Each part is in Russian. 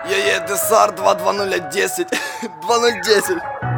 ДСАР 22010 2010.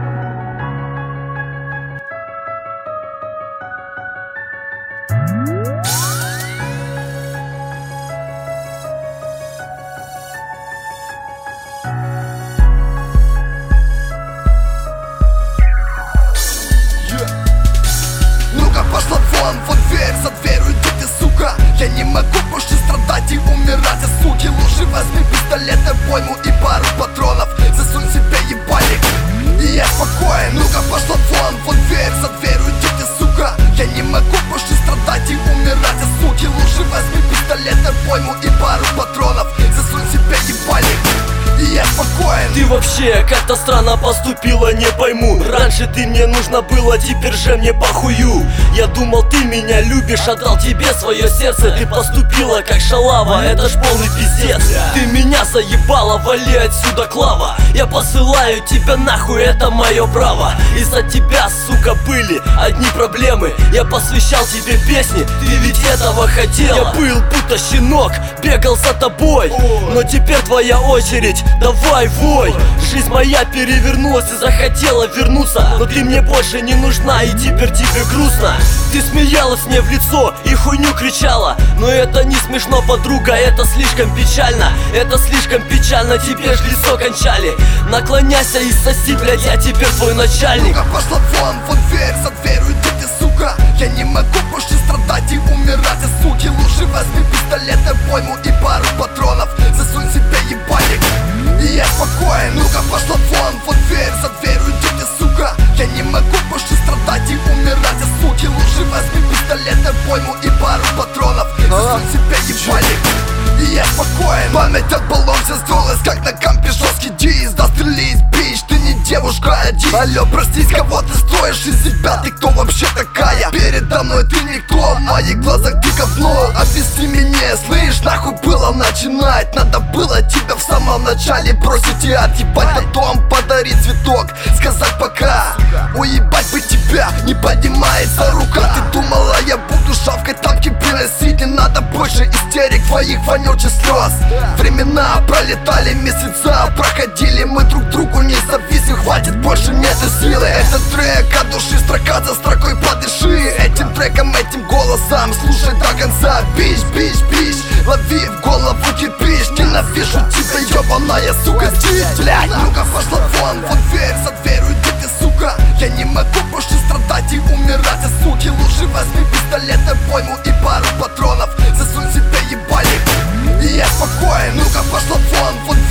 Ну-ка пошла вон, вот дверь, за дверью иди ты, сука. Я не могу больше страдать и умирать от суки. Лучше возьми пистолет, обойму и пару патронов. Засунь себе ебальник, и я спокоен. Ну-ка пошла вон, вот дверь, за дверью иди ты, сука. Я не могу больше страдать и умирать от суки. Лучше возьми пистолет, обойму и пару патронов. Засунь себе ебальник, и я спокоен. Ты вообще как-то странно поступила, не пойму. Раньше ты мне нужно было, теперь же мне похую. Я думал, ты меня любишь, отдал тебе свое сердце. Ты поступила как шалава, это ж полный пиздец. Ты меня заебала, вали отсюда, Клава. Я посылаю тебя нахуй, это мое право. Из-за тебя, сука, были одни проблемы. Я посвящал тебе песни, ты ведь этого хотела. Я был будто щенок, бегал за тобой. Но теперь твоя очередь, давай вой. Жизнь моя перевернулась и захотела вернуться. Но ты мне больше не нужна, и теперь тебе грустно. Ты смеялась мне в лицо и хуйню кричала. Но это не смешно, подруга, это слишком печально. Это слишком печально, тебе ж лицо кончали. Наклоняйся и соси, блядь, я теперь твой начальник. Ну-ка пошла вон, вот дверь, за дверью иди ты, сука. Я не могу больше страдать и умирать от суки. Лучше возьми пистолет, обойму и пару патронов. Засунь себе ебальник, и я спокоен. Ну-ка пошла вон, вот дверь, за дверью иди ты, сука. Я не могу больше страдать и умирать от суки. Лучше возьми пистолет, обойму и пару патронов. Засунь себе ебальник, и я спокоен. Память от баллон вся сдулась, как на компе жесткий диск. Застрелись, бич, ты не девушка, один. Алло, простись, кого ты строишь из себя? Ты кто вообще такая? Передо мной ты никто, в моих глазах ты говно. Объясни мне, слышь, нахуй было начинать? Надо было тебя в самом начале бросить и отъебать. Потом подарить цветок, сказать пока. Уебать бы тебя, не поднимается рука. Ты думала, я буду шавкой тапки приносить? Не надо больше истерик, твоих вонючих слез. Времена пролетали, месяца проходили. Мы друг другу не зависим, хватит, больше нету силы. Этот трек от души, строка за строкой, подыши этим треком, этим голосом, слушай до конца. Бич, бич, бич, лови в голову кирпич. Ненавижу тебя, ебаная сука, здесь, блядь. Ну-ка пошла вон, вот дверь, за дверью иди ты, сука. Я не могу больше страдать и умирать от суки. Лучше возьми пистолет, обойму и пару патронов. Засунь себе ебальник, и я спокоен. Ну-ка пошла вон, вот